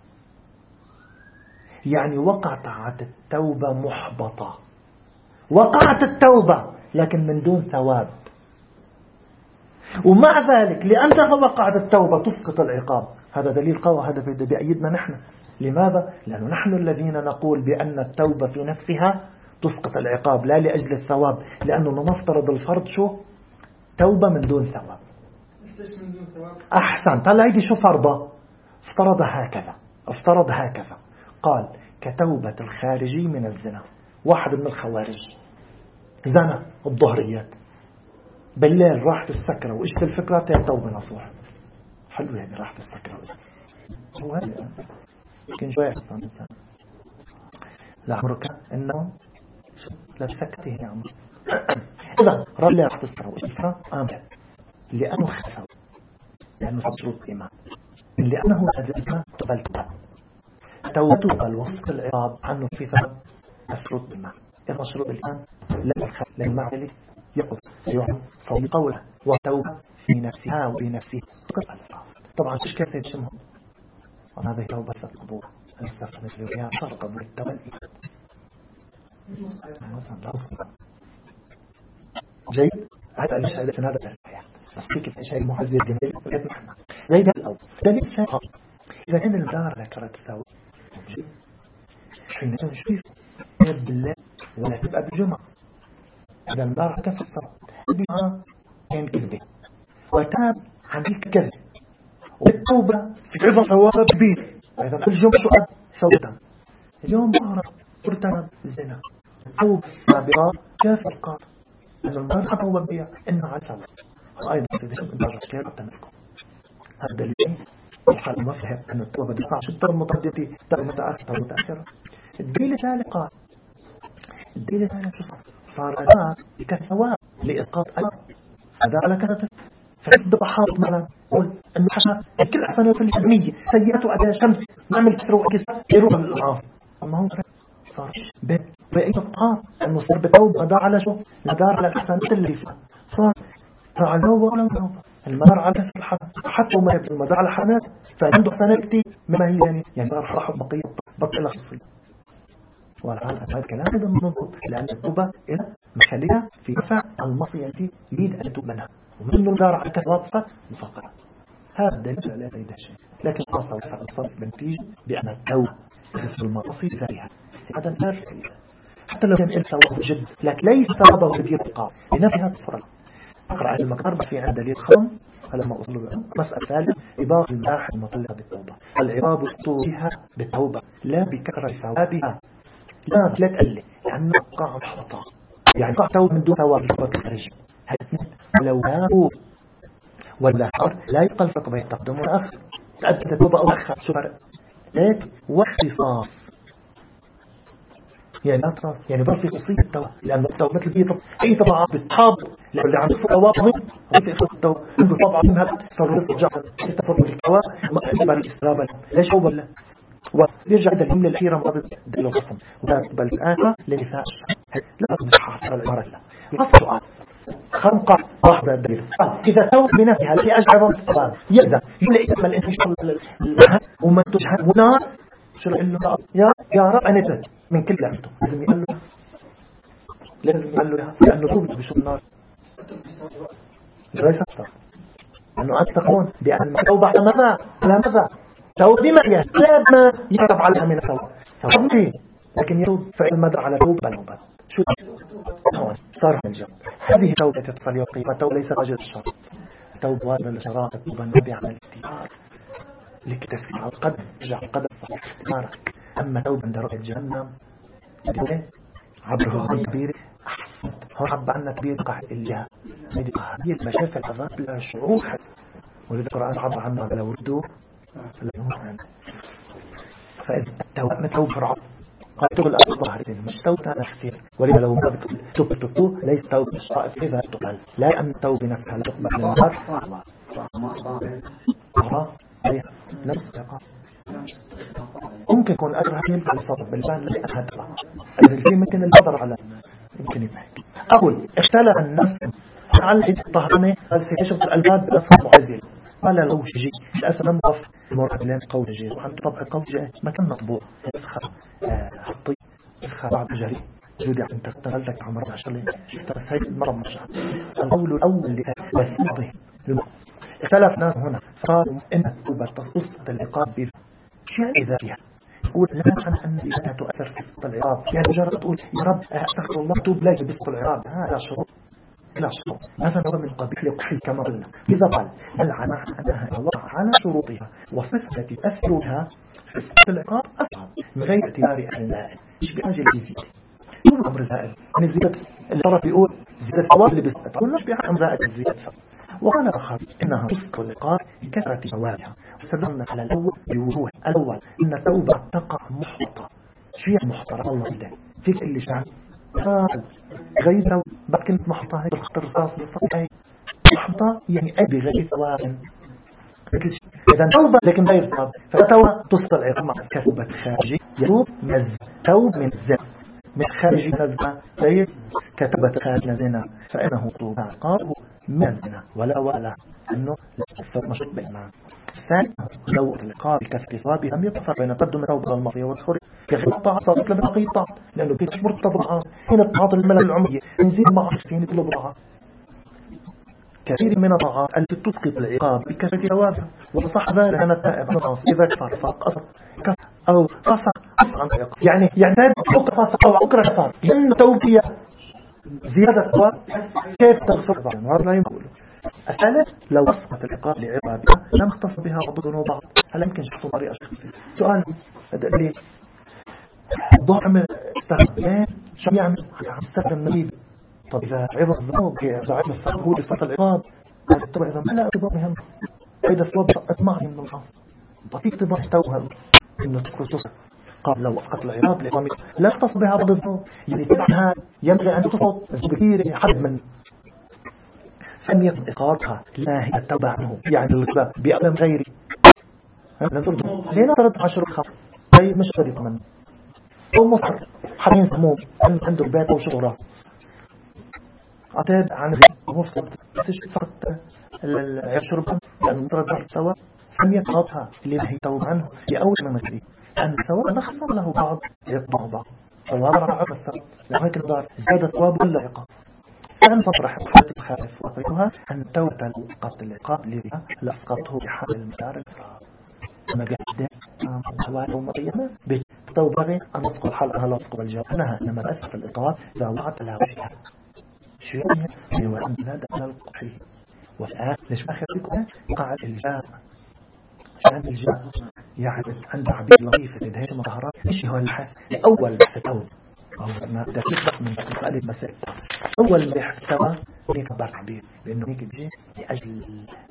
يعني وقعت التوبة محبطة، وقعت التوبة لكن من دون ثواب، ومع ذلك لأنها وقعت التوبة تسقط العقاب. هذا دليل قوي، هذا بأيدنا نحن. لماذا؟ لأنه نحن الذين نقول بأن التوبة في نفسها تسقط العقاب، لا لأجل الثواب، لأنه نفترض الفرض شو؟ توبة من دون ثواب. أحسن. طلع يدي شو فرضه؟ افترض هكذا، افترض هكذا، قال كتوبة الخارجي من الزنا. واحد من الخوارج زنا الظهريات، بالليل راحت السكرة وإجت الفكرة تين توبة نصوح. حلو يعني راحت السكرة هو هذا يمكن شوية حصان الإنسان لعمرك إنه لا تسكته يا عمر. إذا رجل راحت السكرة وإجت الفكرة آمن، لأنه خسر، لأنه صاب شروط الإيمان، لأنه أجلسنا تبلت توبته الوسط العقاب عنه في ثبت شروط الإيمان. إذا شروط الإيمان لا يخاف للمعدل يقف يعلم صوي قوله وتوبة في نفسها وبنفسه. طبعا ايش كيف يتشمهم؟ وهذه توبة القبول، نستخدم فيها صار قبول التوبة. جيد؟ هذا المشهد في هذا الرواية بس فيك الشيء المحذر جميل وجد محمد. جيد الأول دليل سابق، إذا كان المدار ذكرت الثوب حين تنشوف يد الله ولا تبقى بالجمعة. إذا المدار كيف الصلاة الجمعة كان كذبه وتاب عن الكذب، والتوبة في عظم ثواب كبير. إذا الجمعة شو قد سودة اليوم ظهر ارتكب الزنا، التوبة سابقة كيف القاط إذا المدار حطوا بها إنه على سوا. وأيضا تدشم إن درجة كير التمسكم. هذا دليل الحال مفهم أن التوبة دفاع شدة المترددة تبقى متأخرة ومتأخرة. الدليل الثالث قال الدليل الثالث صار أداء كثواب لإسقاط أجر، هذا على كرة فإذا بحاط مثلا قول أنه حشا كل حسنة في الحدمية سيئة أداء شمس نعمل كسر وكسر يروح الإضعاف. أما هو صار بيت بأي تطعام أنه صار بتوبة مدار على شو؟ مدار على الحسنات اللي فيها، صار فعلوه ولا توبة المدار على كسر الحد حتى وما يبدو المدار على حسنات فعنده حسنات كتير مما هي يعني يعني مدار راح بقية بطلة خصية. والآن هذا الكلام هذا منظم، لأن التوبة إلى محلها في رفع المصية التي يريد أن يتوب منها، ومنه مدار على كسر واضحة مفقرة. هذا الدليل لا سيد شيء، لكن خاصة وفع الصرف بنتيجة بأن التوبة تغفر المعاصي ذريعة. هذا النار حتى لو كان إلسا وهو جد، لكن ليس ثوابه كبير القاء بنفسها تفرق. أقرأ على المقاربة في عند دليل خم فلما أصلوا بها. مسألة ثالثة إباق الماح المطلقة بالتوبة، العقاب طولها بالتوبة لا بكثرة ثوابها. لا لا تقلي لأنه وقع محبطة يعني قع توب من دون ثواب الخارجي. ولو تابوا ولا حر لا يقل فرق بين التقدم والأخر. تأدت التوبة أو أخر شو فرق؟ ليك واختصاص يعني لا تراس يعني برفق تصيب التوبة لأن التوبة مثل بيطب أي طبعا بتحاب اللي عم يفق أواضهم رفق التوبة عنده طبعا منها صار رجع يتفرق الكواب ما أكبر الإسلام ليش هو بلا ويرجع إلى الجملة الأخيرة مقابل دلو القسم وتقبل الآخرة لنفاء لا أصبح حافظ على العمارة الله نص سؤال خنقة واحدة الدليل إذا توب بنفسها التي أجعب الصلاة يأذى يلاقي أمل أنت يشتغل وما تجهد ونار شو رأي له يا يا رب أنا تهد من كل لعنته لازم يقال له لازم يقال له لأنه توب بشو النار ليس أكثر أنه أتقون بأن توب على ماذا على ماذا توب بمعنى لا ما يتب عليها من التوب توب فيه لكن يتوب فعل مدر على توب بل شو هون صار من الجنب هذه توبة تتصل يقيمة توبة ليس رجل الشرط توبة هذا الشراط توبة النبي عن الاختيار لك تسمع القدم ترجع القدم صحيح اختيارك أما توبة عند رؤية جهنم عبر هون كبير أحسن هو عب عنا كبير قاع إليها هذه المشافة الأذات لها شعور ولذا القرآن عب عنا لو ردوا فإذا التوبة متوب فرعب قال توب الأرض ظهرتين مش توبة اختيار ولذا لو ما توب تبتو ليس توبة الشرائف إذا تقل لا أن توبة نفسها لا تقبل من النار أرى أيه نفس العقاب ممكن يكون أجرها ينفع الصبر بالبال لا أهدها الفي ممكن البطر على يمكن يبهك أقول اختلف الناس على الطهرانة قال سيشف الألباب بأسف معزل قال لو شجي الأسف لم يقف المرأة لين قول جي وعن طبع قول جي ما كان مطبوع يسخر حطي يسخر بعد جري جودي عن تغلق عمر عشر لين شفت بس هاي المرة مرجع القول الأول لأسفه اختلف ناس هنا فقالوا إن التوبة تصدق العقاب بشيء ذاتها يقول لا عن أن لا تؤثر في سقط العقاب يعني مجرد تقول يا رب أستغفر الله توب لا بسقط العقاب هذا شروط لا شروط هذا هو من قبيل القحي كما قلنا إذا قال العناح أنها وضع على شروطها وفسدت أثرها في سقط العقاب أصعب من غير اعتبار أهل النائل إيش بحاجة للفيديو يقول أمر زائل يعني زيادة الطرف يقول زيادة الثواب اللي بسقط قلنا بحاجة زائد الزيادة وقال آخر إنها تسقط العقاب بكثرة ثوابها واستدلنا على الأول بوضوح الأول إن التوبة تقع محبطة شيء محترم الله يهديك فيك اللي شعب قال غير لو بعد كلمة محبطة هي بالخط الرصاص للصفحة محبطة يعني أي بغير ثواب مثل شيء إذا توبة لكن غير ثواب فتوبة تسقط العقاب مع كسبة خارجي يتوب من توب من الزنا من خارجي نزنا طيب كتبت خارج نزنا فإنه توبة عقابه من الزنا ولا ولا أنه لا مشروط بالمعنى الثاني لو العقاب كاستفاض لم يقصر بين قدم التوبة الماضية والخروج كغير الطاعة صارت لم بقي طاعة لأنه كيف مرتبطة هنا الطاعات الملل العمرية نزيد مع فين كل طاعة كثير من الطاعات التي تسقط العقاب بكثرة ثوابها وصح ذلك أن التائب نقص إذا كفر فقط أو فسق أصعد العقاب يعني يعني أكره فسق أو أكره كفر لأن توبية زيادة ثواب كيف تغفر بعض هذا لا يقول الثالث لو وصفت العقاب لعقابها لم اختص بها بعضهم وبعض هل يمكن شخص طريقة شخصية سؤال لي ضعم استخدام شو يعمل استخدم نبيل طب إذا عظم الذنوب زعيم الثواب هو لصفة العقاب طب إذا ما لا اعتبار مهم إذا الثواب سقط معي من الغام طب في اعتبار توهم إنه تذكر تصف قال لو وقت العقاب لقامك لا اختص بها بعض الذنوب يعني تبعها ينبغي أن تصوت كثير حد من أن يكون إقرارها لا هي التوبة عنه يعني الكباب بألم غيري ننظر ليه نطرد عشر خط طيب مش فريق منه أو مصر حالين سموم عنده البيت أو شغل راس عتاد عن مفترض بس إيش صارت الشرب لأنه نطرد عشر سوا ثانية قاطها اللي هي توبة عنه لأول من غيري أن سواء نخصم له بعض يطبع بعض فالوضع رعب الثواب لهيك الدار زاد ثواب ولا عقاب فأن تطرح الحالة الخالف وقيتها أن توبة الوقت العقاب لذا لأسقطه بحال المدار الفرار أما قد حوالي ومقيمة بتوبة أن أسقط حالها لا أسقط الجواب أنها إنما أسف الإقرار إذا وقعت على وجهها شيء هو أن نادى على القحي والآن ليش ما خيركم قاع الإلجاء شان الإلجاء يعني عند عبيد لطيفة تدهيش مطهرات إيش هو البحث لأول بحث توب أو دقيقة من مسألة مسألة أول ما يحتوى يكبر عبير لأنه هيك بيجي لأجل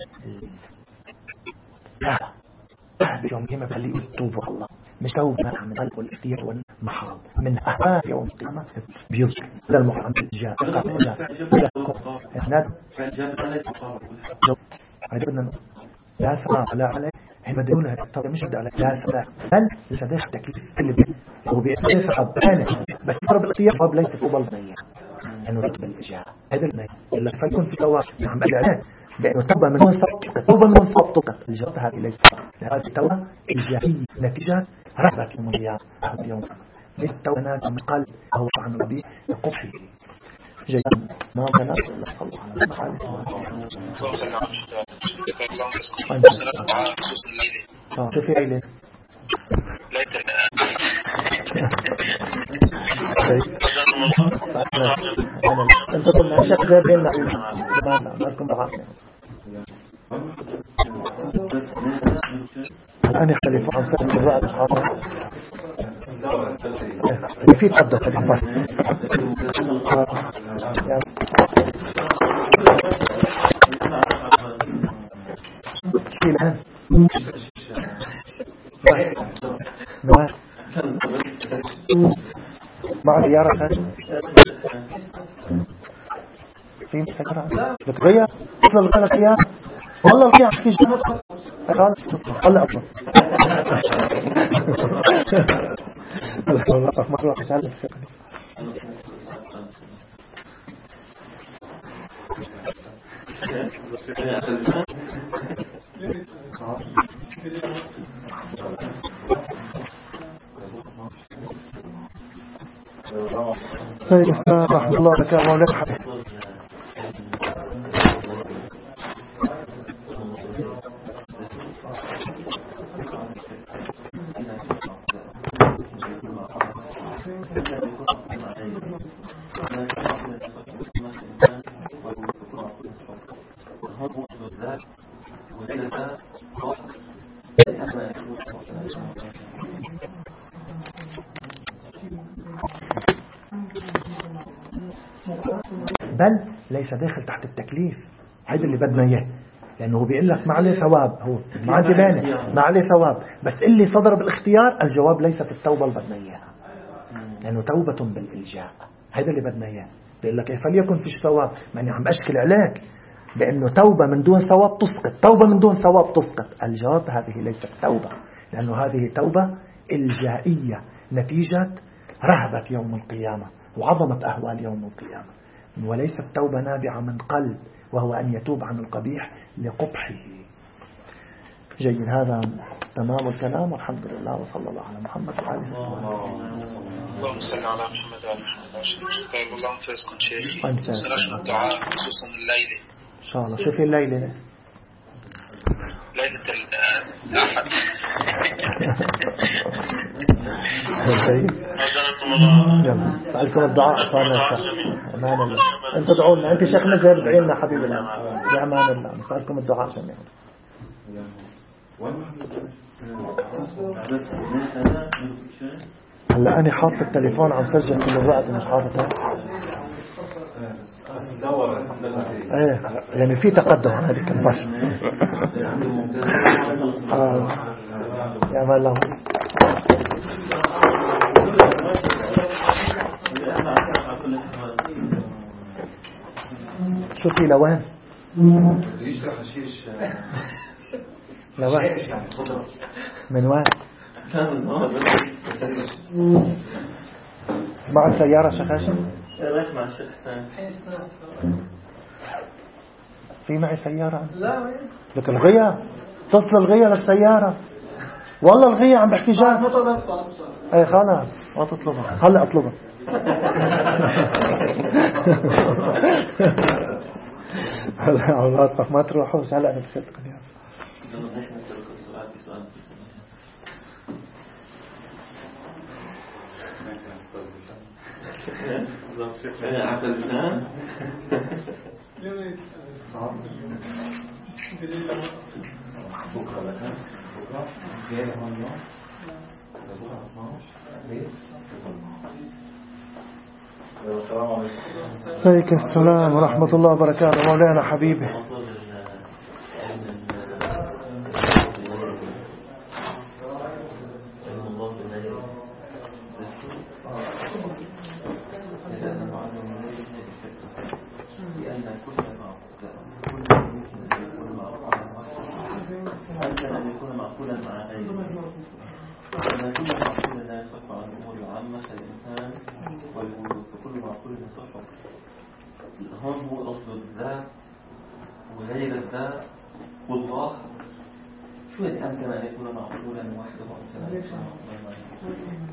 لا رهبة يوم قيامة بخليه يتوب الله مش توبة عن القلب والاختيار والمحال من أهواء يوم القيامة بيذكر هذا المحرم جاء إقام جاء هذا بدنا لا سماع لا عليه هم بدونه طبعا مش بدأ على لا سماع بل لسديح التكليف اللي بيه هو بيأتي صعب أنا بس يضرب الاختيار هو بليس تقبل بنية أنه رتب الإجابة هذا المية إلا فيكون في تواصل نعم الإعلان بأنه توبة من وين صوت توبة من وين صوت توقف الجواب هذه ليس لهذه التوبة إيجابية نتيجة رغبة يوم القيامة هذا يوم ليس التوبة ناتجة من قلب أو عن ربي يقبحه جيدا ما كان أصلا صلى الله عليه وسلم شوفي ليلة انت قلنا شك زي بيننا ما لكم بعضنا الآن يختلفوا عن سنة الرأي الحاضر في تحدث الحفاظ في الآن نوال مع سيارة ثانية في سيارة بتغير اطلع لك سيارة والله القيع احكي جمع هلا اطلع الله ما تروح سالك رحمة الله لك يا مولاك حبيب بل ليس داخل تحت التكليف هذا اللي بدنا اياه لانه بيقول لك ما عليه ثواب هو ما عندي مانع ما عليه ثواب بس اللي صدر بالاختيار الجواب ليس في التوبه اللي بدنا اياها لانه توبه بالالجاء هذا اللي بدنا اياه بيقول لك فليكن فيش ثواب ماني عم اشكل عليك بانه توبه من دون ثواب تسقط توبه من دون ثواب تسقط الجواب هذه ليست توبه لانه هذه توبه الجائيه نتيجه رهبه يوم القيامه وعظمه اهوال يوم القيامه وليست توبة نابعة من قلب وهو أن يتوب عن القبيح لقبحه جيد هذا تمام الكلام والحمد لله وصلى الله على محمد وعلى آله اللهم صل على محمد وعلى محمد طيب اللهم فيسكن شيخ سنشهد الدعاء خصوصا الليلة إن شاء الله شوفي الليلة ليلة الأحد يلا سألكم الدعاء صار أمان الله أنت ادعوا لنا أنت شيخ مزهر ادعي لنا حبيب الله يا أمان الله نسألكم الدعاء جميعا هلا أنا حاط التليفون عم سجل كل الوقت مش حاططها ايه يعني في تقدم عن هذه البشر آه. يا أمان الله شوفي لوين لوين من وين مع السيارة شخاشة رايح مع الشيخ حسين في معي سيارة لا لك الغية تصل الغية للسيارة والله الغية عم بحكي جاء اي خلاص ما تطلبها هلا اطلبها هلا عملاتك ما تروحوش هلا انا دخلتكم يا عليك السلام ورحمة الله وبركاته مولانا حبيبي. هون هو أصل الذات وغير الذات والله شو يعني أمكن أن يكون معقولا وحده وأمكن أن يكون معقولا